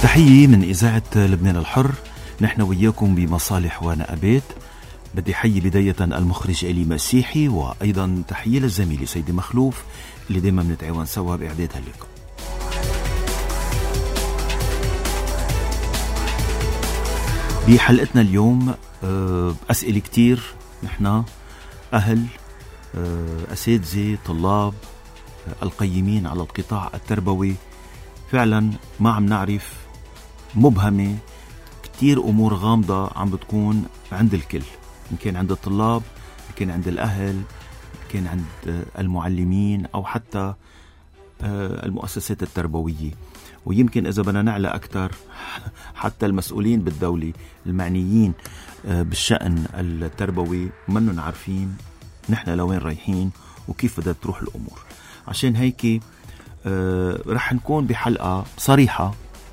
تحية من إذاعة لبنان الحر. نحن وياكم بمصالح ونقابات. بدي حيي بداية المخرج إلي مسيحي، وأيضا تحية للزميل سيدي مخلوف اللي دايما بنتعاون سوا بإعداد هاللقاء. بحلقتنا اليوم أسئلة كتير. نحن أهل، أساتذة، طلاب، القيمين على القطاع التربوي، فعلا ما عم نعرف، مبهمة كتير، أمور غامضة عم بتكون عند الكل، إن كان عند الطلاب، إن كان عند الأهل، إن كان عند المعلمين، أو حتى المؤسسات التربوية. ويمكن إذا بدنا نعلى أكتر حتى المسؤولين بالدولة المعنيين بالشأن التربوي منن عارفين نحن لوين رايحين وكيف بدها تروح الأمور. عشان هيك رح نكون بحلقة صريحة،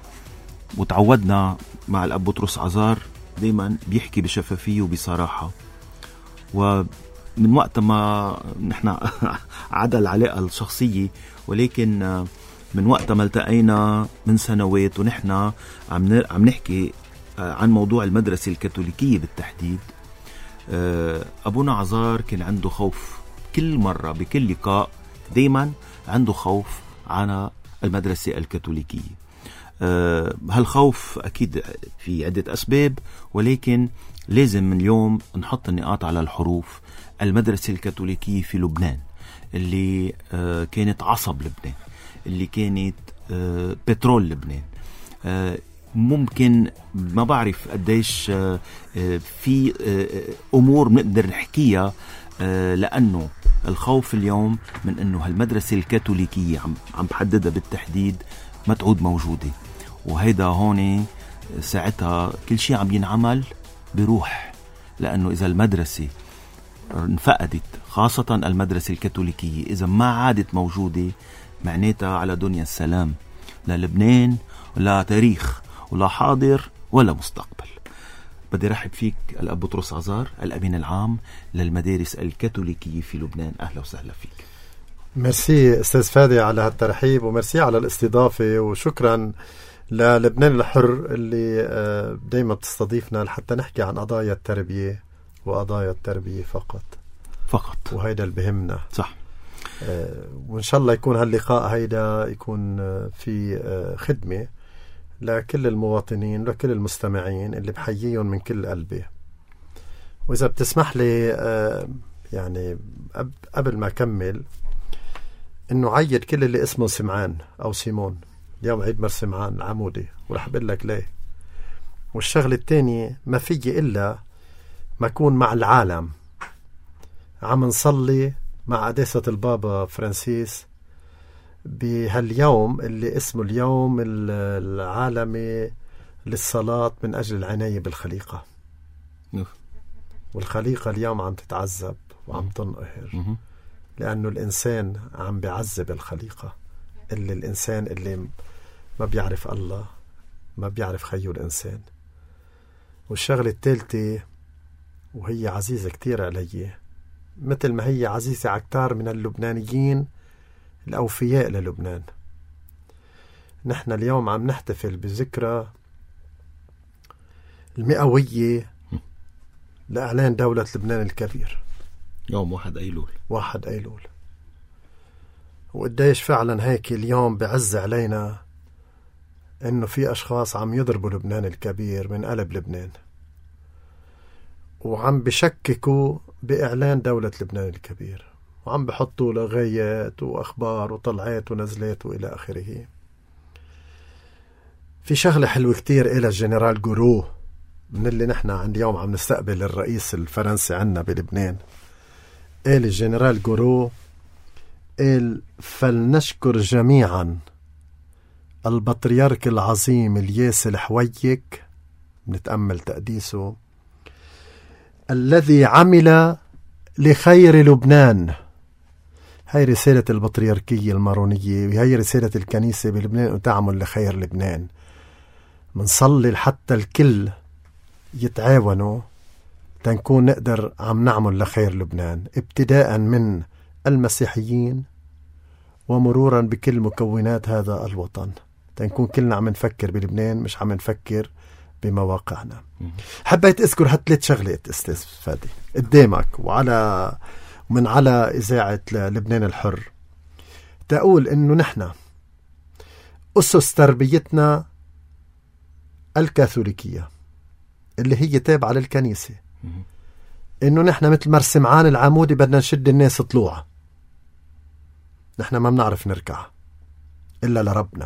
وتعودنا مع الأب بطرس عزار دايما بيحكي بشفافية وبصراحة، ومن وقت ما نحن عدا العلاقة الشخصية، ولكن من وقت ما التقينا من سنوات ونحن عم نحكي عن موضوع المدرسة الكاثوليكية بالتحديد، أبونا عزار كان عنده خوف كل مرة بكل لقاء، دايما عنده خوف عن المدرسة الكاثوليكية. هالخوف أكيد في عدة أسباب، ولكن لازم من اليوم نحط النقاط على الحروف. المدرسة الكاثوليكية في لبنان اللي كانت عصب لبنان، اللي كانت بترول لبنان، ممكن ما بعرف قديش في أمور بنقدر نحكيها، لأنه الخوف اليوم من أنه هالمدرسة الكاثوليكية عم بحددها بالتحديد ما تعود موجودة. وهيدا هون ساعتها كل شيء عم ينعمل بروح، لأنه إذا المدرسة انفقدت، خاصة المدرسة الكاثوليكية، إذا ما عادت موجودة، معناتها على دنيا السلام، لا لبنان ولا تاريخ ولا حاضر ولا مستقبل. بدي رحب فيك الأب بطرس عزار، الأمين العام للمدارس الكاثوليكية في لبنان. أهلا وسهلا فيك. ميرسي أستاذ فادي على هالترحيب، وميرسي على الاستضافة، وشكرا للبنان الحر اللي دايما بتستضيفنا لحتى نحكي عن قضايا التربية وقضايا التربية فقط. وهيدا اللي بهمنا. صح. وإن شاء الله يكون هاللقاء هيدا يكون في خدمة لكل المواطنين ولكل المستمعين اللي بحييهم من كل قلبي. وإذا بتسمح لي يعني قبل ما أكمل إنه عيد كل اللي اسمه سمعان أو سيمون، اليوم عيد مر سمعان العمودي، ورح بقول لك ليه. والشغل التاني، ما فيي إلا ما أكون مع العالم عم نصلي مع قداسة البابا فرانسيس بهاليوم اللي اسمه اليوم العالمي للصلاة من أجل العناية بالخليقة. والخليقة اليوم عم تتعذب وعم تنقهر، لأنه الإنسان عم بيعذب الخليقة، اللي الإنسان اللي ما بيعرف الله، ما بيعرف خيو الإنسان. والشغلة الثالثة، وهي عزيزة كتير علي، مثل ما هي عزيزة على كتار من اللبنانيين الأوفياء للبنان. نحن اليوم عم نحتفل بذكرى المئوية لإعلان دولة لبنان الكبير، يوم 1 أيلول. وقديش فعلا هيك اليوم بعز علينا إنه في أشخاص عم يضربوا لبنان الكبير من قلب لبنان، وعم بشككوا بإعلان دولة لبنان الكبير، وعم بحطوا لغايات وأخبار وطلعات ونزلات وإلى آخره. في شغلة حلوة كتير إلى الجنرال جورو، من اللي نحن عند يوم عم نستقبل الرئيس الفرنسي عنا بلبنان. قال الجنرال جورو، قال: فلنشكر جميعا البطريرك العظيم الياس الحويك، نتأمل تقديسه، الذي عمل لخير لبنان. هاي رسالة البطريركية المارونية، وهي رسالة الكنيسة بلبنان، وتعمل لخير لبنان. منصلي حتى الكل يتعاونوا تنكون نقدر عم نعمل لخير لبنان، ابتداء من المسيحيين ومرورا بكل مكونات هذا الوطن. تنكون كلنا عم نفكر بلبنان، مش عم نفكر بمواقعنا. حبيت أذكر هالثلاث شغلات أستاذ فادي قدامك ومن على إذاعة لبنان الحر، تقول إنه نحن أسس تربيتنا الكاثوليكية اللي هي تابعة للكنيسة، إنه نحن مثل مرسمعان العمودي بدنا نشد الناس طلوع، نحن ما بنعرف نركع إلا لربنا.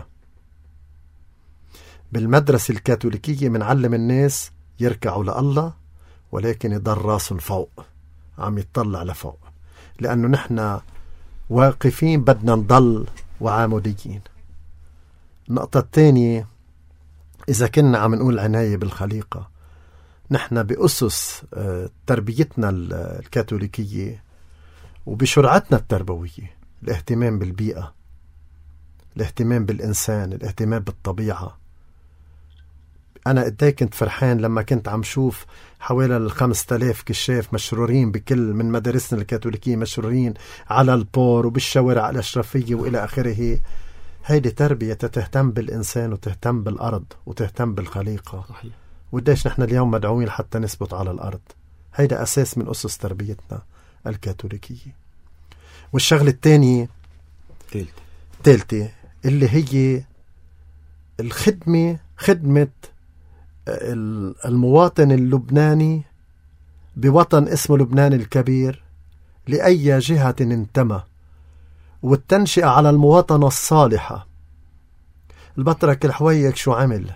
بالمدرسة الكاثوليكية منعلم الناس يركعوا لله، ولكن يضل راسهم فوق عم يتطلع لفوق، لأنه نحن واقفين بدنا نضل وعاموديين. النقطة الثانية، إذا كنا عم نقول عناية بالخليقة، نحن بأسس تربيتنا الكاثوليكية وبشرعتنا التربوية الاهتمام بالبيئة، الاهتمام بالإنسان، الاهتمام بالطبيعة. أنا قدي كنت فرحان لما كنت عم شوف حوالي 5000 كشاف مشرورين بكل من مدارسنا الكاثوليكية، مشرورين على البور وبالشوارع الأشرفية وإلى آخره. هيدي تربية تهتم بالإنسان وتهتم بالأرض وتهتم بالخليقة. صحيح. وديش نحن اليوم مدعوين حتى نثبت على الأرض. هيدا أساس من أسس تربيتنا الكاثوليكية. والشغلة الثانية الثالثة اللي هي الخدمة، خدمة المواطن اللبناني بوطن اسمه لبنان الكبير لأي جهة انتمى، والتنشئة على المواطنة الصالحة. البطرك الحويك شو عمل؟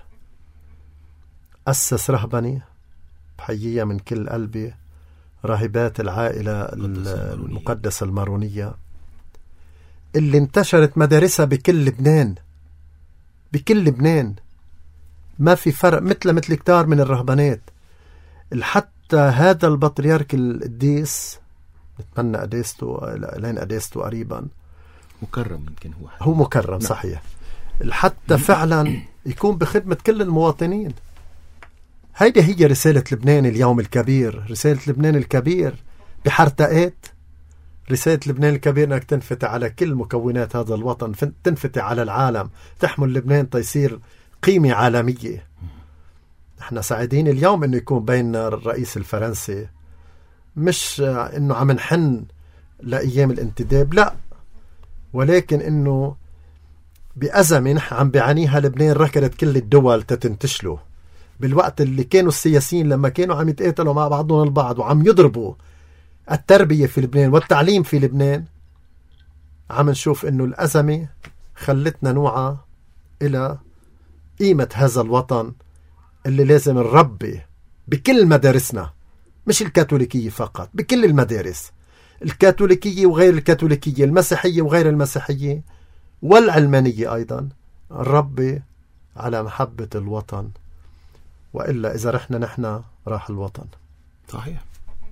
أسس رهبنة بحيية من كل قلبي، راهبات العائلة المقدسة المارونية، اللي انتشرت مدارسها بكل لبنان، بكل لبنان، ما في فرق، مثل كتار من الرهبانات. حتى هذا البطريرك القديس، نتمنى قداسته لين قداسته قريبا، مكرم، يمكن هو مكرم. نعم. صحيح. حتى فعلا يكون بخدمة كل المواطنين. هيدي هي رسالة لبنان اليوم الكبير. رسالة لبنان الكبير بحرتقات، رسالة لبنان الكبير انك تنفتح على كل مكونات هذا الوطن، تنفتح على العالم، تحمل لبنان تيصير قيمة عالمية. نحن سعيدين اليوم انه يكون بيننا الرئيس الفرنسي، مش انه عم نحن لأيام الانتداب، لا، ولكن انه بأزمة نحن عم بيعانيها لبنان ركضت كل الدول تتنتشله، بالوقت اللي كانوا السياسيين لما كانوا عم يتقاتلوا مع بعضهم البعض وعم يضربوا التربية في لبنان والتعليم في لبنان، عم نشوف انه الأزمة خلتنا نوعى إلى قيمة هذا الوطن اللي لازم نربي بكل مدارسنا، مش الكاثوليكية فقط، بكل المدارس، الكاثوليكية وغير الكاثوليكية، المسيحية وغير المسيحية، والعلمانية أيضا، نربي على محبة الوطن، وإلا إذا رحنا نحن راح الوطن. صحيح.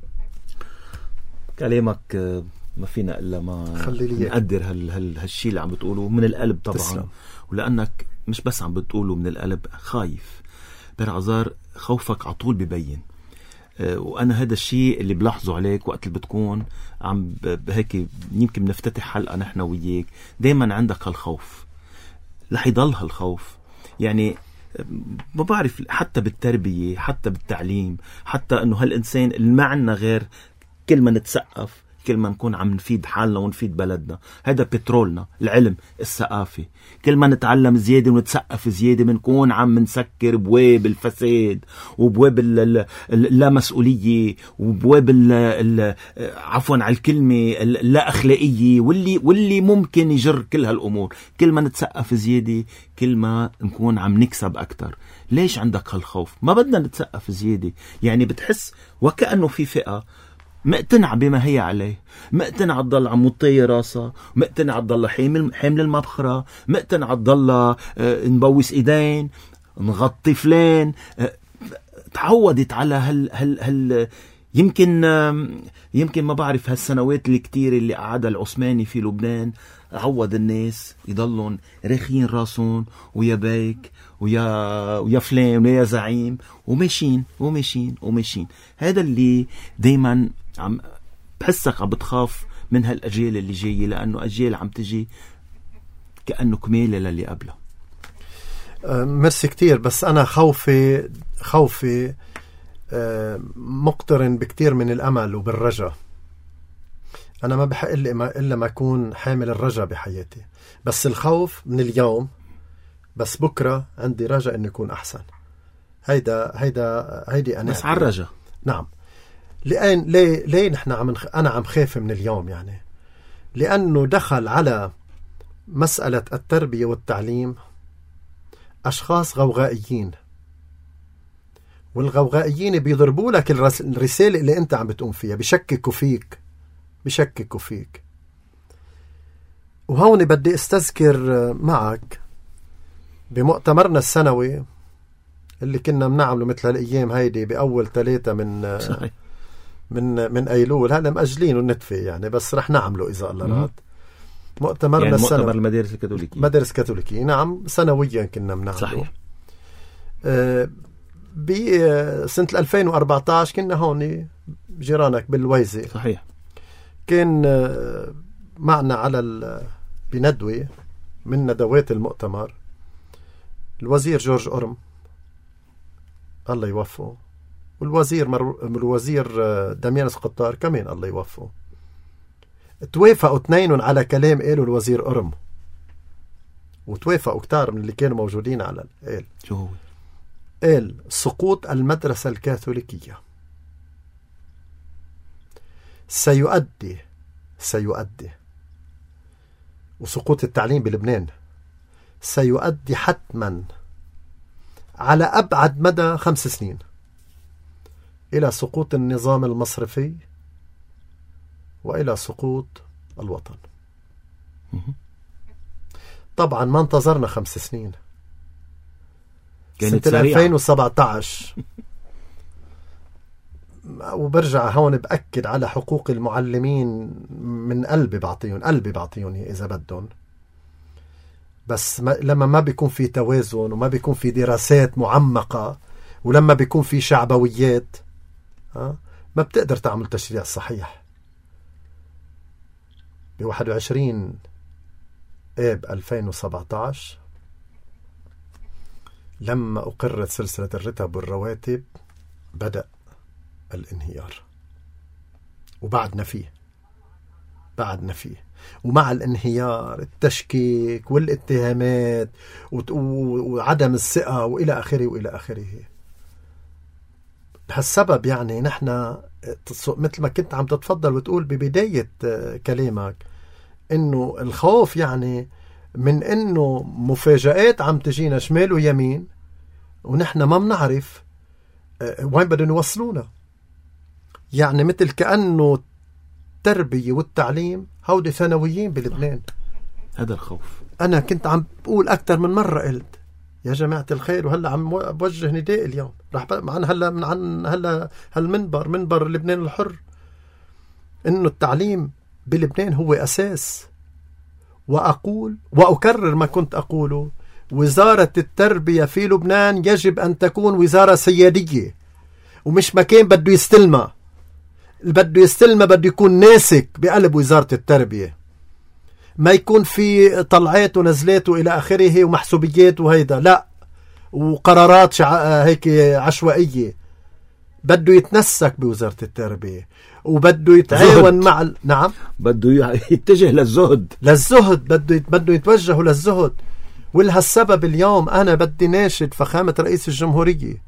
كلامك ما فينا إلا ما نقدر هالشيء اللي عم بتقوله من القلب طبعا. تسلم. ولأنك مش بس عم بتقوله من القلب، خايف برعزار، خوفك عطول ببين. وأنا هذا الشيء اللي بلاحظه عليك وقت اللي بتكون عم هيك يمكن بنفتتح حلقة نحن وياك، دايما عندك هالخوف، رح يضل هالخوف. يعني ما بعرف، حتى بالتربية، حتى بالتعليم، حتى أنه هالإنسان اللي ما عنا غير كل ما نتسقف، كل ما نكون عم نفيد حالنا ونفيد بلدنا. هذا بترولنا، العلم، الثقافة. كل ما نتعلم زيادة ونتسقف زيادة بنكون عم نسكر بواب الفساد وبواب اللامسؤولية وبواب عفوا على الكلمة اللا أخلاقية واللي ممكن يجر كل هالأمور. كل ما نتسقف زيادة كل ما نكون عم نكسب أكتر. ليش عندك هالخوف؟ ما بدنا نتسقف زيادة. يعني بتحس وكأنه في فئة مقتنع بما هي عليه، مقتنع تضل عم مطير راسها، مقتنع تضل حامل المبخرة، مقتنع تضل نبوس ايدين، نغطي فلان. تعودت على هل يمكن ما بعرف هالسنوات الكتير اللي قعدها العثماني في لبنان عود الناس يضلون راخين راسهم ويا بيك ويا فلان ويا زعيم وماشين وماشين وماشين. هذا اللي دايما عم بحسك عم بتخاف من هالأجيال اللي جاية، لأنه أجيال عم تجي كأنه كمالة للي قبلها. ميرسي كتير. بس أنا خوفي مقترن بكتير من الأمل وبالرجاء. أنا ما بحق إلا ما أكون حامل الرجاء بحياتي، بس الخوف من اليوم، بس بكرة عندي رجاء إنه يكون أحسن. هيدي أنا بس على الرجاء. نعم. ليه نحن أنا عم خاف من اليوم؟ يعني لأنه دخل على مسألة التربية والتعليم أشخاص غوغائيين، والغوغائيين بيضربوا لك الرسالة اللي أنت عم بتقوم فيها، بيشككوا فيك. وهون بدي استذكر معك بمؤتمرنا السنوي اللي كنا بنعمله مثل هالأيام هيدي بأول 3 من أيلول. هلا مأجلين النتفة يعني، بس رح نعمله إذا الله راد. مؤتمرنا يعني السنوي، مؤتمر المدارس الكاثوليكية، مدارس كاثوليكية، نعم، سنويا كنا بنعمله. صحيح. بسنة 2014 كنا هون جيرانك بالويزة. صحيح. كان معنا على بندوة من ندوات المؤتمر الوزير جورج أورم الله يوفقه، والوزير داميانوس قطار كمان الله يوفقه. توافقوا اثنين على كلام قاله الوزير أورم، وتوافقوا كتار من اللي كانوا موجودين على قال شو هو؟ قال سقوط المدرسة الكاثوليكية سيؤدي وسقوط التعليم بلبنان سيؤدي حتما على أبعد مدى 5 سنين إلى سقوط النظام المصرفي وإلى سقوط الوطن. طبعا ما انتظرنا 5 سنين، كانت سنة 2017 وبرجع هون بأكد على حقوق المعلمين من قلبي بعطيهم إذا بدهم. بس لما ما بيكون في توازن وما بيكون في دراسات معمقة ولما بيكون في شعبويات ما بتقدر تعمل تشريع صحيح. ب 21 آب 2017 لما أقرت سلسلة الرتب والرواتب بدأ الانهيار، وبعدنا فيه ومع الانهيار التشكيك والاتهامات وعدم الثقة وإلى آخره. بهالسبب يعني نحن مثل ما كنت عم تتفضل وتقول ببداية كلامك إنه الخوف يعني من إنه مفاجآت عم تجينا شمال ويمين ونحن ما بنعرف وين بدهم يوصلونا. يعني مثل كأنه التربية والتعليم هودي ثانويين بلبنان. هذا الخوف. أنا كنت عم بقول أكثر من مرة، قلت يا جماعة الخير، وهلا عم بوجه نداء اليوم رح هلا هالمنبر، منبر لبنان الحر، إنه التعليم بلبنان هو أساس. وأقول وأكرر ما كنت أقوله، وزارة التربية في لبنان يجب أن تكون وزارة سيادية، ومش مكان بده يستلمها. بده يكون ناسك بقلب وزارة التربية، ما يكون في طلعات ونزلات وإلى آخره ومحسوبيات وهيدا، لا، وقرارات هيك عشوائية. بده يتنسك بوزارة التربية وبده يتعاون مع نعم، بده يتجه للزهد بده يتوجه للزهد. ولهالسبب اليوم أنا بدي ناشد فخامة رئيس الجمهورية،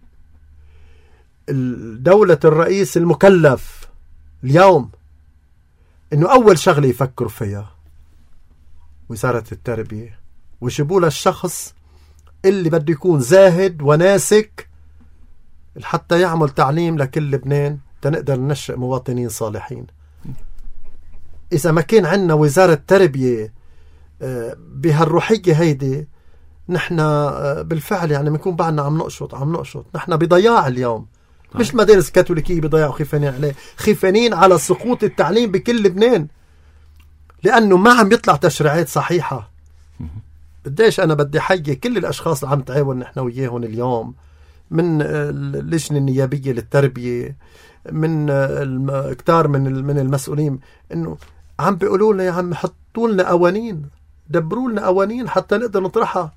دولة الرئيس المكلف اليوم، إنه أول شغلة يفكروا فيها وزارة التربية، ويجيبوا له الشخص اللي بده يكون زاهد وناسك حتى يعمل تعليم لكل لبنان تنقدر ننشئ مواطنين صالحين. إذا ما كان عندنا وزارة تربية بهالروحية هيدي، نحن بالفعل يعني بنكون بعدنا عم نقشط. نحن بضياع اليوم. مش المدارس الكاثوليكية بضياع خيفانين على سقوط التعليم بكل لبنان، لأنه ما عم يطلع تشريعات صحيحة. بديش أنا بدي حيي كل الأشخاص اللي عم تعاون نحن وياهم اليوم، من اللجنة النيابية للتربية، من كتار من المسؤولين، إنه عم بيقولوا لنا يا عم حطوا لنا قوانين، دبروا لنا قوانين حتى نقدر نطرحها.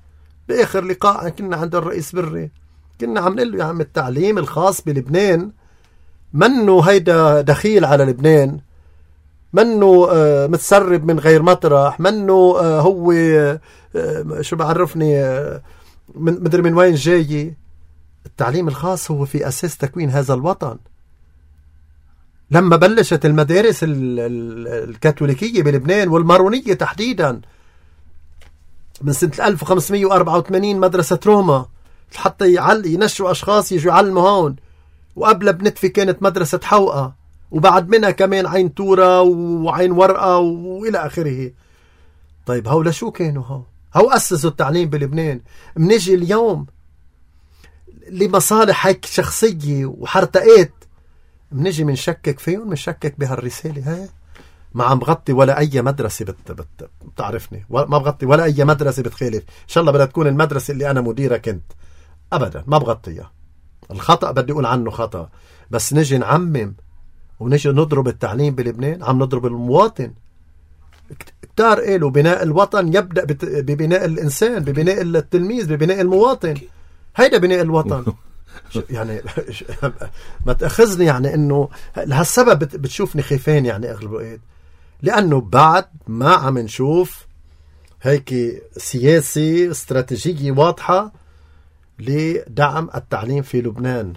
بآخر لقاء كنا عند الرئيس بري كنا عم نقول له يا عم التعليم الخاص بلبنان منه هيدا دخيل على لبنان، منه متسرب من غير مطرح، منه هو شو بعرفني مدري من وين جاي. التعليم الخاص هو في أساس تكوين هذا الوطن. لما بلشت المدارس الكاثوليكية بلبنان والمارونية تحديدا من سنة 1584 مدرسة روما حتى ينشوا أشخاص يجوا يعلموا هون، وقبل بنتفي كانت مدرسة حوقة، وبعد منها كمان عين تورة وعين ورقة وإلى آخره. طيب هؤلاء شو كانوا؟ هو أسسوا التعليم بلبنان. منجي اليوم لمصالح هيك شخصية وحرتقات منجي منشكك فيهم، منشكك بهالرسالة هاي. ما عم بغطي ولا أي مدرسة بتعرفني، ما بغطي ولا أي مدرسة بتخالف. إن شاء الله بدها تكون المدرسة اللي أنا مديرة كنت، أبدا ما بغطيها. الخطأ بدي أقول عنه خطأ، بس نجي نعمم ونجي نضرب التعليم بلبنان، عم نضرب المواطن. كتار قالوا بناء الوطن يبدأ ببناء الإنسان، ببناء التلميذ، ببناء المواطن. هيدا بناء الوطن. يعني ما تأخذني يعني إنه لهالسبب بتشوفني خيفان يعني أغلب الوقت، لأنه بعد ما عم نشوف هيك سياسي استراتيجية واضحة لدعم التعليم في لبنان.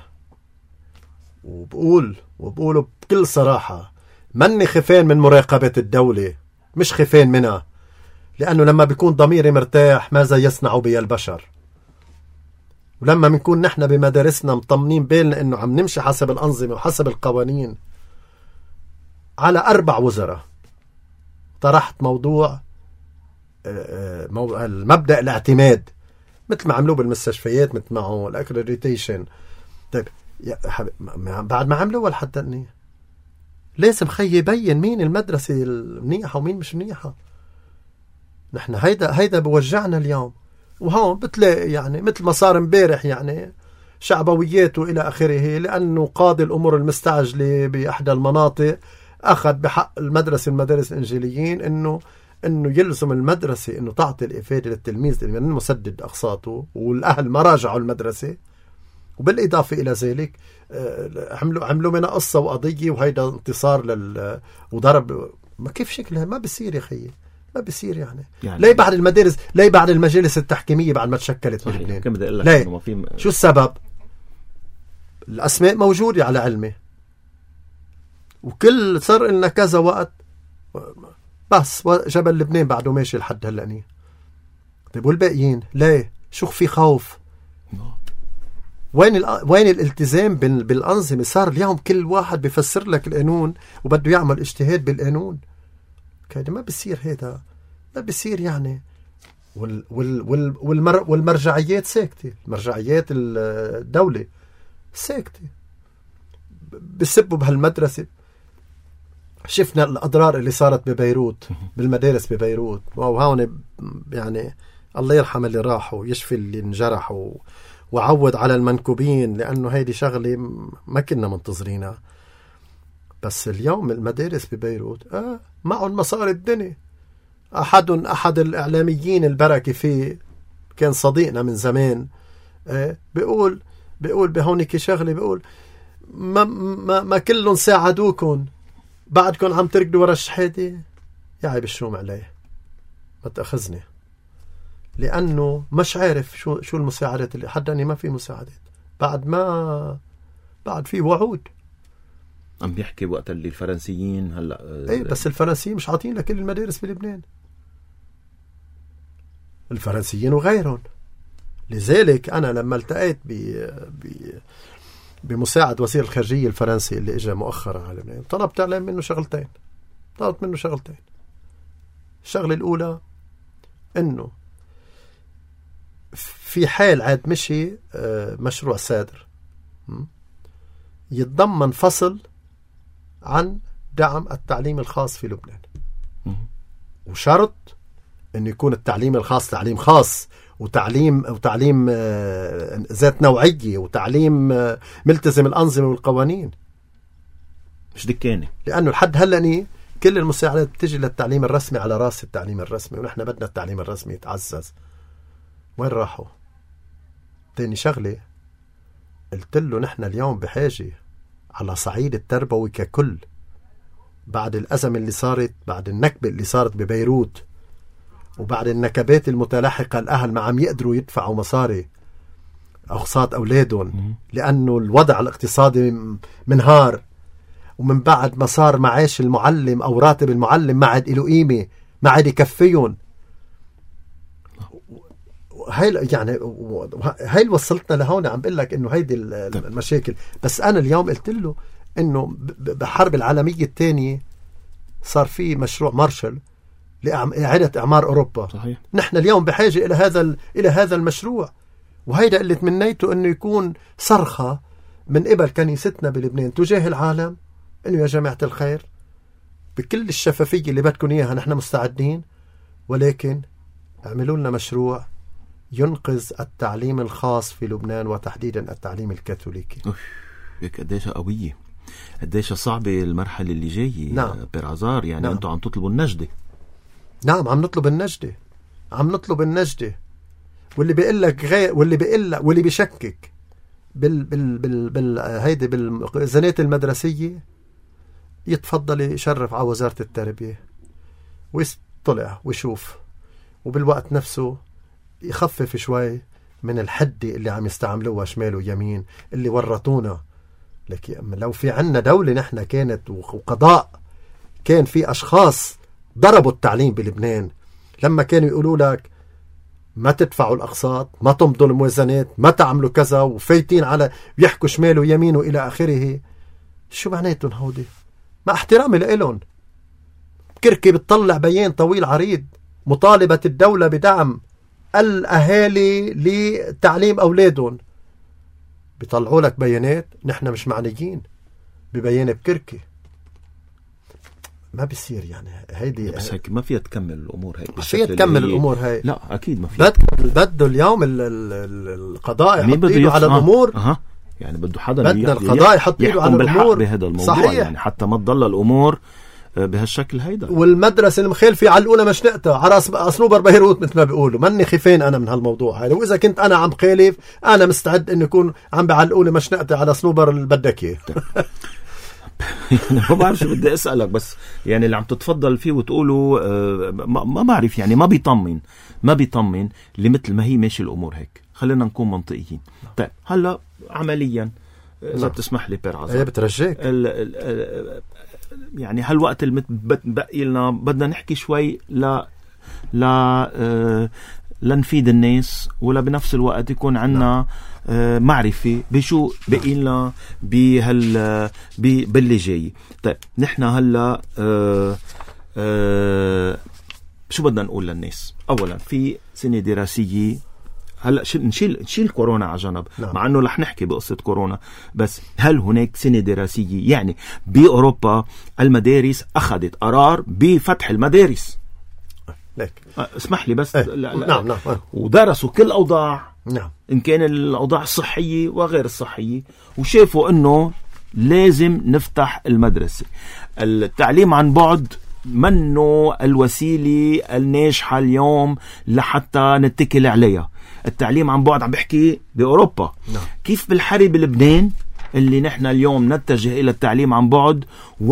وبقول بكل صراحة مني خفان من مراقبة الدولة، مش خفان منها، لأنه لما بيكون ضميري مرتاح ماذا يصنع بي البشر. ولما بنكون نحن بمدارسنا مطمنين بالنا إنه عم نمشي حسب الأنظمة وحسب القوانين. على 4 وزراء طرحت موضوع المبدأ الاعتماد، مثل ما عملوه بالمستشفيات، مثل ما هو الأكريديتيشن. طيب بعد ما عملوه ولا حددني لازم خي يبين مين المدرسة المنيحة ومين مش منيحة. نحن هيدا بوجعنا اليوم. وهون بتلاقي يعني مثل ما صار امبارح يعني شعبويات وإلى آخره، لأنه قاضي الأمور المستعجلة بأحدى المناطق أخذ بحق المدارس الإنجيليين إنه يلزم المدرسة إنه تعطي الإفادة للتلميذ من مسدد أقساطه، والأهل ما راجعوا المدرسة. وبالإضافة إلى ذلك عملوا منها قصة وقضية، وهيدا انتصار وضرب. ما كيف شكلها؟ ما بصير يا خيي، ما بصير يعني. ليه بعد المدارس، ليه بعد المجالس التحكيمية بعد ما تشكلت بلبنان؟ ليه؟ شو السبب؟ الأسماء موجودة على علمي، وكل صار لنا كذا وقت بس جبل لبنان بعده ماشي لحد هلأني. طيب والباقيين ليه؟ شو في خوف؟ وين الالتزام بالأنظمة؟ صار اليوم كل واحد بيفسر لك القانون وبده يعمل اجتهاد بالقانون. كده ما بيصير، هيدا ما بيصير يعني. والمرجعيات ساكتة، مرجعيات الدولة ساكتة، بيسبوا بهالمدرسة. شفنا الأضرار اللي صارت ببيروت، بالمدارس ببيروت، وهون يعني الله يرحم اللي راحوا، يشفي اللي انجرحوا، وعود على المنكوبين، لأنه هيدي شغلة ما كنا منتظرينها. بس اليوم المدارس ببيروت معهم مصاري الدنيا. أحد الإعلاميين البركة فيه كان صديقنا من زمان، بيقول بهونيك شغلة، بيقول ما كلهم ساعدوكم، بعدكم عم تركضوا ورا الشحاتة. يا عيب الشوم عليه، ما تأخذني، لأنه مش عارف شو المساعدات اللي حداني. ما في مساعدات بعد في وعود. عم بيحكي وقت اللي الفرنسيين هلا بس الفرنسيين مش عاطين لكل المدارس بلبنان، الفرنسيين وغيرهم. لذلك أنا لما التقيت بمساعد وزير الخارجية الفرنسي اللي اجى مؤخرا على لبنان، طلبت منه شغلتين. الشغلة الأولى إنه في حال عاد مشي مشروع سادر يتضمن فصل عن دعم التعليم الخاص في لبنان، وشرط انه يكون التعليم الخاص تعليم خاص، وتعليم ذات نوعية، وتعليم ملتزم الأنظمة والقوانين، مش دكانة. لأنه لحد هلأني كل المساعدات بتجي للتعليم الرسمي على راس التعليم الرسمي، ونحن بدنا التعليم الرسمي يتعزز. وين راحوا؟ تاني شغلة قلت له نحن اليوم بحاجة على صعيد التربوي ككل، بعد الأزمة اللي صارت، بعد النكبة اللي صارت ببيروت، وبعد النكبات المتلاحقة، الأهل ما عم يقدروا يدفعوا مصاري أقساط أولادهم لأنه الوضع الاقتصادي منهار، ومن بعد ما صار معاش المعلم أو راتب المعلم ما عاد له قيمة، ما عاد يكفيهم. هاي يعني هاي اللي وصلتنا لهون. عم بقول لك إنه هيدي المشاكل. بس أنا اليوم قلت له إنه بحرب العالمية الثانية صار في مشروع مارشال لإعادة إعمار أوروبا. صحيح. نحن اليوم بحاجة إلى هذا المشروع، وهيدا اللي تمنيته إنه يكون صرخة من قبل كنيستنا بلبنان تجاه العالم، إنه يا جماعة الخير بكل الشفافية اللي بدكم إياها نحن مستعدين، ولكن اعملوا لنا مشروع ينقذ التعليم الخاص في لبنان وتحديدا التعليم الكاثوليكي. قديش قوية، قديش صعبة المرحلة اللي جاية. نعم. بيرعزار يعني. نعم. أنتوا عم تطلبوا النجدة. نعم عم نطلب النجدة، عم نطلب النجدة. واللي بيقول لك غير، واللي بيقول لك، واللي بيشكك هيدي بالزنات المدرسية يتفضل يشرف على وزارة التربية ويطلع ويشوف، وبالوقت نفسه يخفف شوي من الحدة اللي عم يستعملوها شمال ويمين اللي ورطونا. لكن لو في عنا دولة نحن كانت وقضاء كان في أشخاص ضربوا التعليم بلبنان لما كانوا يقولوا لك ما تدفعوا الأقساط، ما تمضوا الموازنات، ما تعملوا كذا، وفايتين على يحكوا شمال ويمين وإلى آخره. شو معناتهم هودي؟ مع احترامي لإلهم، كركي بتطلع بيان طويل عريض مطالبة الدولة بدعم الأهالي لتعليم أولادهم، بيطلعوا لك بيانات نحن مش معنيين ببيان بكركي. ما بيصير يعني هيدي. بس هيك ما فيها تكمل الأمور هيك. ما فيها تكمل الأمور هاي. لا أكيد ما فيها. بده اليوم القضاء يحط إيده على الأمور. يعني بده حدا بدنا القضاء يحط إيده على الأمور بهذا الموضوع. صحيح. يعني حتى ما تضل الأمور بهالشكل هيدا. والمدرسة المخالفة على الأولى مشنقتها على صنوبر بيروت مثل ما بيقولوا. مني خيفين أنا من هالموضوع هاي. وإذا كنت أنا عم خالف أنا مستعد إنه يكون عم بعلقولي مشنقتي على صنوبر اللي بدك إياه. ما بعرف شو بدي أسألك، بس يعني اللي عم تتفضل فيه وتقوله ما بعرف يعني ما بيطمن لمثل ما هي ماشي الأمور هيك. خلينا نكون منطقيين. طيب هلا عمليا إذا بتسمح لي بيرعزار، هي بترجيك يعني هالوقت اللي بقي لنا بدنا نحكي شوي لنفيد الناس، ولا بنفس الوقت يكون عنا معرفة بشو بقي لنا باللي جاي. طيب نحن هلا شو بدنا نقول للناس؟ أولا في سنة دراسية هلا نشيل كورونا على جنب. نعم. مع انه رح نحكي بقصة كورونا، بس هل هناك سنة دراسية؟ يعني بأوروبا المدارس أخذت قرار بفتح المدارس. لك اسمح لي بس. لا. نعم. ودرسوا كل أوضاع. نعم. إن كان الأوضاع الصحية وغير الصحية، وشافوا أنه لازم نفتح المدرسة. التعليم عن بعد منه الوسيلة الناجحة اليوم لحتى نتكل عليها. التعليم عن بعد عم بحكي بأوروبا. نعم. كيف بالحري بلبنان اللي نحن اليوم نتجه إلى التعليم عن بعد؟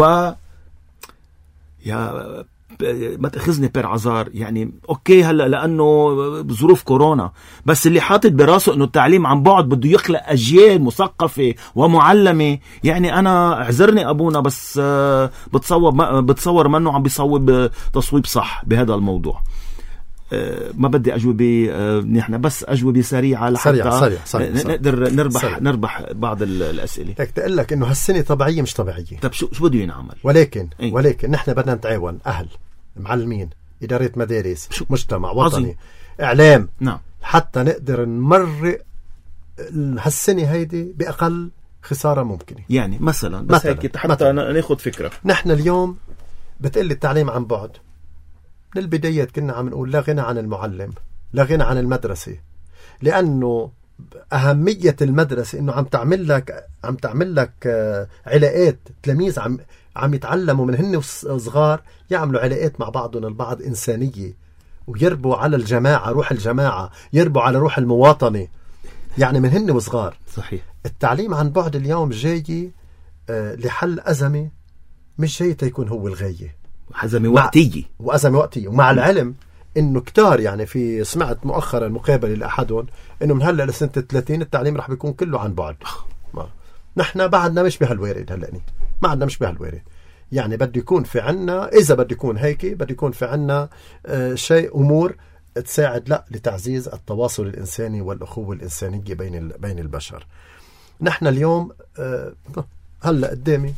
يا ما تأخذني بيرعزار، يعني أوكي هلأ لأنه بظروف كورونا، بس اللي حاطط براسه أنه التعليم عن بعد بده يخلق أجيال مثقفة ومعلمة. يعني أنا اعذرني أبونا، بس بتصور منه عم بيصوب تصويب صح بهذا الموضوع. ما بدي أجوبة نحن بس أجوبة سريعة لحتى نقدر نربح بعض الأسئلة. لك تقول لك إنه هالسنة طبيعية مش طبيعية. طب شو بده ينعمل؟ ولكن نحن بدنا نتعاون، أهل، معلمين، إدارة مدارس، مجتمع وطني، عظيم. إعلام. نعم. حتى نقدر نمرق هالسنة هيدي بأقل خسارة ممكنة. يعني مثلا هيك حتى ناخد فكرة. نحن اليوم بتقلي التعليم عن بعد. من البدايات كنا عم نقول لا غنى عن المعلم، لا غنى عن المدرسة، لأنه أهمية المدرسة إنه عم تعمل لك علاقات. تلاميذ عم يتعلموا من هن صغار، يعملوا علاقات مع بعضهم البعض إنسانية ويربوا على الجماعة، روح الجماعة، يربوا على روح المواطنة، يعني من هن وصغار. صحيح. التعليم عن بعد اليوم جاي لحل أزمة، مش جاي تيكون هو الغاية، أزمة وقتية وأزمة وقتية. ومع العلم إنه كتار، يعني في سمعت مؤخرا مقابلة لأحدهم إنه من هلأ لسنة 30 التعليم رح بيكون كله عن بعد. نحن بعدنا مش بهالوارد، هلأني ما عندنا مش بهالوارد. يعني بده يكون في عنا، إذا بده يكون هيك، بده يكون في عنا شيء أمور تساعد لا لتعزيز التواصل الإنساني والأخوة الإنسانية بين البشر. نحن اليوم هلأ قدامي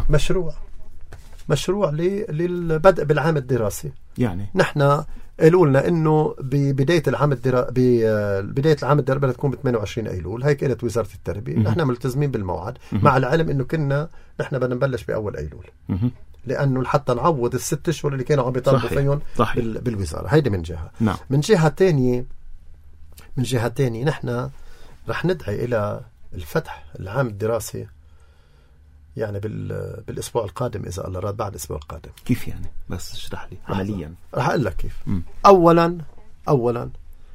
مشروع للبدء بالعام الدراسي. يعني نحن قالوا لنا انه ببدايه العام بدايه العام الدراسي بدها تكون ب 28 ايلول، هيك قالت وزاره التربيه. نحن ملتزمين بالموعد، مع العلم انه كنا نحن بدنا نبلش باول ايلول، لانه حتى نعوض الست اشهر اللي كانوا عم بيطالبوا فيهم بالوزاره. هيدي من جهه. نعم. من جهه ثانيه نحن رح ندعي الى الفتح العام الدراسي يعني بالاسبوع القادم اذا الله راد، بعد الاسبوع القادم. كيف يعني؟ بس اشرح لي عمليا. رح اقول لك كيف. اولا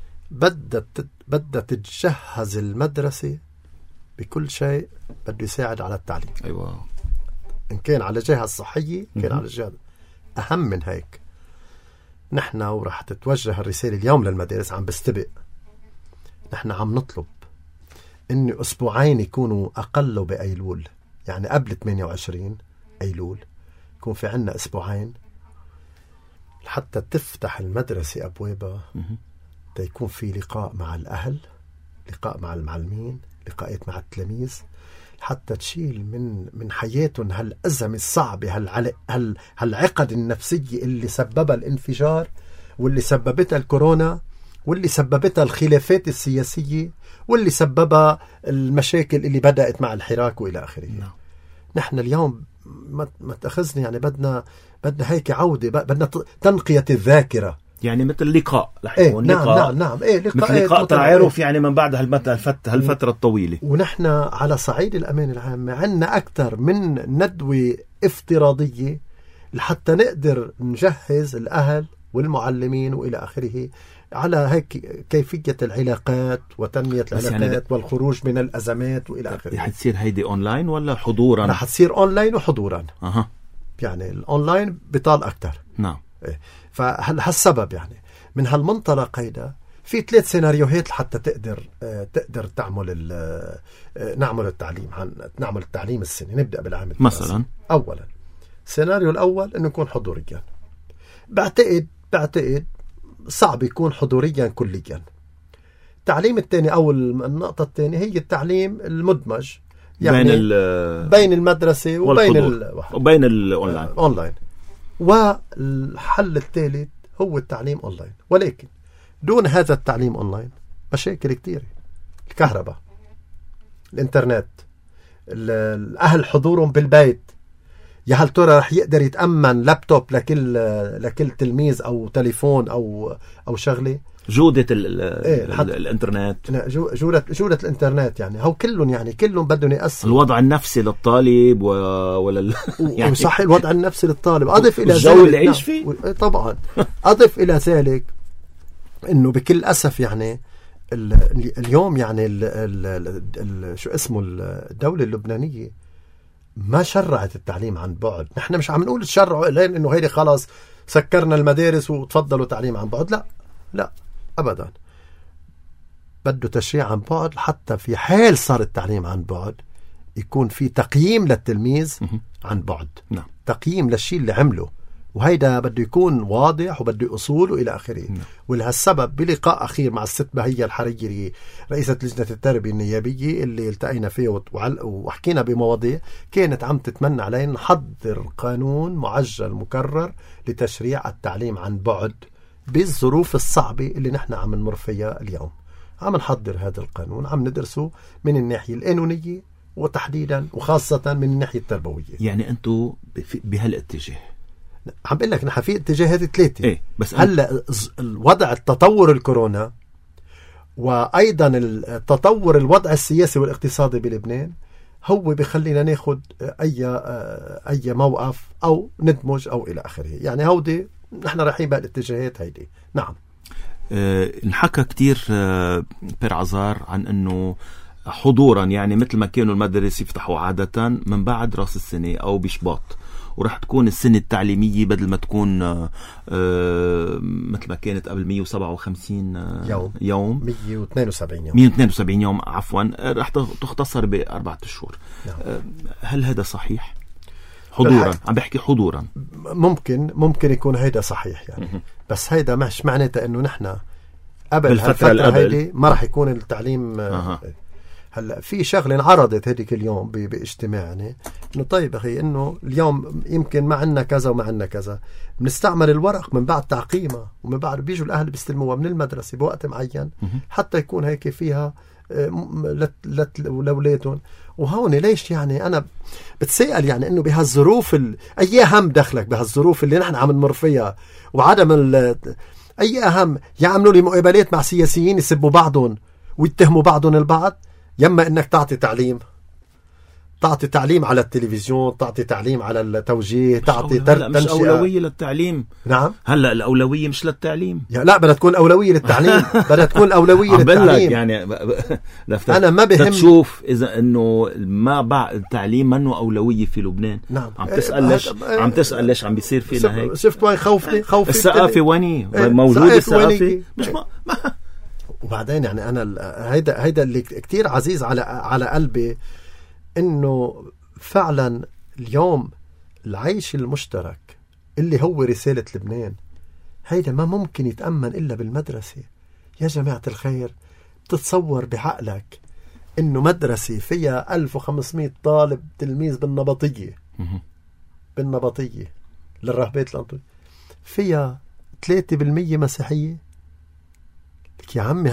بدها تتجهز المدرسه بكل شيء بده يساعد على التعليم. ايوه، ان كان على الجهه الصحيه، كان على الجهه اهم من هيك. نحن ورح تتوجه الرساله اليوم للمدارس، عم بستبق، نحن عم نطلب انه اسبوعين يكونوا اقل بايلول، يعني قبل 28 أيلول يكون في عنا أسبوعين حتى تفتح المدرسة أبوابها، يكون في لقاء مع الأهل، لقاء مع المعلمين، لقاءات مع التلاميذ، حتى تشيل من حياتهم هالأزمة الصعبة، هالعقد النفسية اللي سببها الانفجار، واللي سببتها الكورونا، واللي سببتها الخلافات السياسية، واللي سببها المشاكل اللي بدأت مع الحراك وإلى آخره. نحن اليوم ما تأخذني، يعني بدنا هيك عودة، بدنا تنقية الذاكرة، يعني مثل لقاء رح يكون. نعم مثل لقاء تعارف، يعني من بعد هالفترة الطويلة. ونحن على صعيد الأمان العامة عنا أكثر من ندوة افتراضية لحتى نقدر نجهز الأهل والمعلمين وإلى آخره على هيك كيفية العلاقات وتنمية العلاقات، يعني والخروج من الأزمات وإلى آخره. رح تصير هيدي أونلاين ولا حضورا؟ رح تصير أونلاين وحضورا. يعني الأونلاين بطال أكتر. نعم. فهالسبب يعني من هالمنطلق هيدا في 3 سيناريوهات حتى تقدر نعمل التعليم السني، نبدأ بالعام الدراسي. مثلا أولا السيناريو الأول إنه يكون حضوريا. بعتقد صعب يكون حضوريا كليا. التعليم الثاني أو النقطة الثانية هي التعليم المدمج، يعني بين المدرسة وبين الأونلاين. والحل الثالث هو التعليم أونلاين، ولكن دون هذا التعليم أونلاين مشاكل كتيرة. الكهرباء، الإنترنت، الأهل حضورهم بالبيت، يا هل ترى رح يقدر يتأمن لابتوب لكل تلميذ أو تليفون أو شغلة؟ جودة الانترنت، جودة الانترنت، يعني هو كلهم بدهم يأثر. الوضع النفسي للطالب يعني صح، الوضع النفسي للطالب. أضف إلى الجو اللي يعيش فيه طبعا. أضف إلى ذلك إنه بكل أسف يعني اليوم يعني شو اسمه الدولة اللبنانية ما شرعت التعليم عن بعد. نحن مش عم نقول تشرعوا لين إنه هيدي خلاص سكرنا المدارس وتفضلوا تعليم عن بعد، لا أبدا. بده تشريع عن بعد حتى في حال صار التعليم عن بعد يكون في تقييم للتلميذ عن بعد. نعم. تقييم للشيء اللي عمله، وهيدا بده يكون واضح وبده أصول وإلى آخره. ولهالسبب بلقاء أخير مع الست بهية الحريري رئيسة لجنة التربية النيابية اللي التقينا فيه وحكينا بمواضيع، كانت عم تتمنى علينا نحضر قانون معجل مكرر لتشريع التعليم عن بعد بالظروف الصعبة اللي نحن عم نمر فيها اليوم. عم نحضر هذا القانون، عم ندرسه من الناحية القانونية وتحديدا وخاصة من الناحية التربوية. يعني أنتوا بهالاتجاه؟ عم بقول لك نحن في اتجاهات 3. بس هلا الوضع التطور الكورونا، وايضا التطور الوضع السياسي والاقتصادي بلبنان هو بخلينا ناخد اي موقف او ندمج او الى اخره. يعني هودي نحن رايحين بهالاتجاهات هيدي. نعم. انحكى كتير بير عزار عن أنه حضورا، يعني مثل ما كانوا المدارس يفتحوا عادة من بعد رأس السنة أو بشباط، ورح تكون السنة التعليمية بدل ما تكون مثل ما كانت قبل 157 يوم 172 يوم عفوا، رح تختصر ب4 أشهر. هل هذا صحيح حضورا؟ عم بحكي حضورا. ممكن يكون هيدا صحيح يعني، بس هيدا مش معناته انه نحن قبل الفترة هيدي ما رح يكون التعليم. هلا في شغله انعرضت هذيك اليوم باجتماع، يعني انه طيب اخي انه اليوم يمكن ما عندنا كذا وما عندنا كذا، بنستعمل الورق من بعد تعقيمها ومن بعد بيجوا الاهل بيستلموها من المدرسه بوقت معين حتى يكون هيك فيها لاولادهم. وهون ليش يعني انا بتسأل يعني انه بهالظروف اي اهم دخلك بهالظروف اللي نحن عم نمر فيها وعدم اي اهم يعملوا لي مقابلات مع سياسيين يسبوا بعضهم ويتهموا بعضهم البعض، يما انك تعطي تعليم على التلفزيون، تعطي تعليم على التوجيه، تعطي مش أولوية للتعليم. نعم هلا الأولوية مش للتعليم، لا بدها تكون أولوية للتعليم بدها تكون أولوية للتعليم يعني أنا ما بهم تشوف إذا إنه ما بعد التعليم منه أولوية في لبنان. نعم. عم تسأل ليش عم بيصير فينا هيك؟ شفت وين خوفني الثقافة ويني موجودة الثقافة مش ما وبعدين يعني أنا هيدا اللي كتير عزيز على قلبي، إنه فعلا اليوم العيش المشترك اللي هو رسالة لبنان هيدا ما ممكن يتأمن إلا بالمدرسة. يا جماعة الخير، تتصور بعقلك إنه مدرسة فيها 1500 طالب تلميذ بالنبطية للراهبات الأنطونية فيها 3% مسيحية؟ يا عمي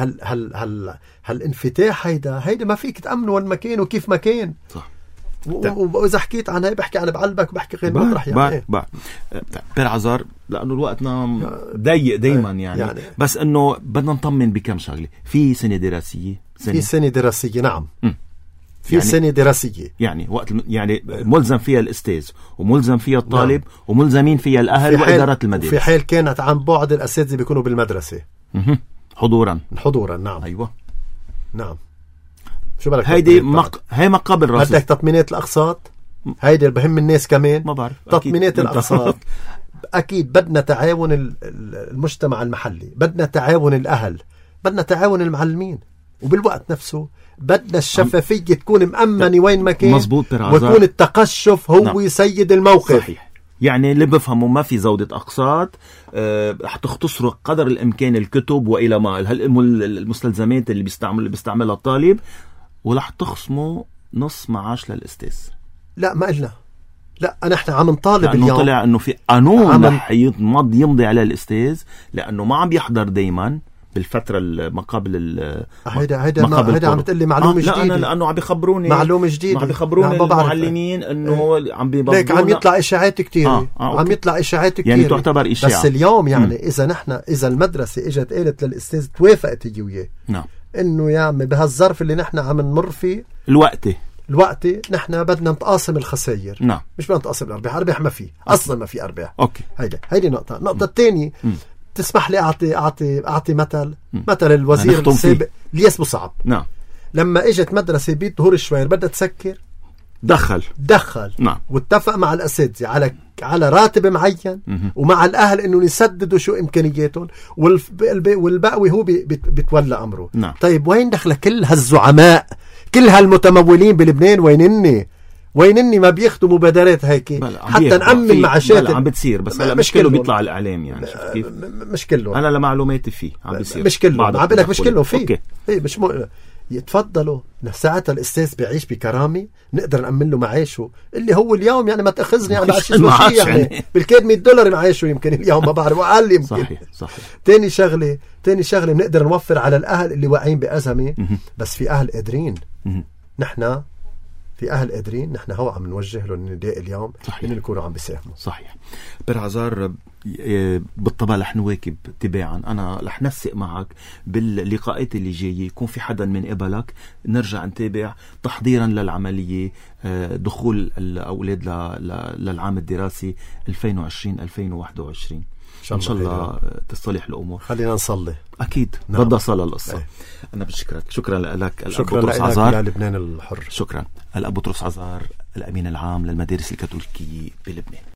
هالانفتاح هيدا ما فيك تأمنه وين مكان وكيف مكان. صح. وإذا حكيت عن هاي بحكي عن بعلبك وبحكي غير مطرح يعني. بير عزار لأنه الوقتنا ضيق دايما يعني بس إنه بدنا نطمن بكم شغلة. في سنة دراسية نعم. في يعني سنة دراسية يعني وقت يعني ملزم فيها الأستاذ وملزم فيها الطالب. نعم. وملزمين فيها الأهل وإدارة المدارس. في حال كانت عن بعد الأساتذة بيكونوا بالمدرسة حضورا. نعم. أيوة نعم. شو بالك هي ما قبل راسه بدك تطمينات الأقساط، هيدا بهم الناس كمان. ما بعرف تطمينات الأقساط أكيد بدنا تعاون المجتمع المحلي، بدنا تعاون الأهل، بدنا تعاون المعلمين، وبالوقت نفسه بدنا الشفافية تكون مأمنة وين ما كان. مزبوط. ويكون التقشف هو سيد الموقف. صحيح. يعني اللي بفهموا ما في زودة أقساط، رح تختصروا قدر الإمكان الكتب وإلى ما المستلزمات اللي بيستعملها الطالب، ورح تخصموا نص معاش للأستاذ. لا ما قلنا لا، نحن عم نطالب اليوم. طلع انه في قانون رح يمضي على الأستاذ لأنه ما عم بيحضر دايما بالفترة ما قبل هيدا عم تقول لي معلومة جديدة. لا لأنه عم بيخبروني معلومة جديدة، عم بيخبروني المعلمين انه عم بيبضونا. ليك عم يطلع إشاعات كتير. عم يطلع إشاعات كتير يعني تعتبر إشاعة. بس اليوم يعني إذا المدرسة اجت قالت للأستاذ توافقت هي وياه. نعم. انه يا عمي بهالظرف اللي نحن عم نمر فيه الوقت نحن بدنا نتقاسم الخسائر. نعم. مش بدنا نتقاسم الأرباح ما في اصلا، ما في ارباح. اوكي. هيدي نقطة. النقطة الثانية، تسمح لي اعطي مثل الوزير السابق الياس بوصعب. نعم. لما اجت مدرسة بيت ظهور الشوير بدها تسكر، دخل. نعم. واتفق مع الأساتذة على راتب معين ومع الأهل إنه يسددوا شو إمكانياتهم، والباقي هو بيتولى أمره. نعم. طيب وين دخل كل هالزعماء، كل هالمتمولين بلبنان؟ وينني ما بياخدوا مبادرات هيك حتى نأمن معاشات؟ عم بتصير بس هلا مش كله بيطلع على الإعلام يعني. شفت كيف؟ مش كله. أنا لمعلوماتي فيه عم بيصير. مش كله. عم بقول لك مش كله فيه. مش يتفضلوا ساعتها الأستاذ بيعيش بكرامة، نقدر نأمن له معاشه اللي هو اليوم يعني ما تأخذني على شيء يعني بالكاد $100 معاشه يمكن اليوم، ما بعرف أقل يمكن. صحيح. تاني شغلة بنقدر نوفر على الأهل اللي واقعين بأزمة. بس في أهل قادرين. نحن في أهل قادرين، نحن هو عم نوجه لهم النداء اليوم إن يكونوا عم بيساهموا. صحيح. بير عزار، بالطبع رح نواكب تباعا. أنا رح نسق معك باللقاءات اللي جاية يكون في حدا من قبلك، نرجع نتابع تحضيرا للعملية دخول الأولاد للعام الدراسي 2020-2021 إن شاء الله تصلح الأمور. خلينا نصلي. أكيد نعم. بدها صلاة القصة. أي. أنا بشكرك، شكرا لك الأب شكرا بطرس لك عزار يا لبنان الحر. شكرا الأب بطرس عزار الأمين العام للمدارس الكاثوليكية بلبنان.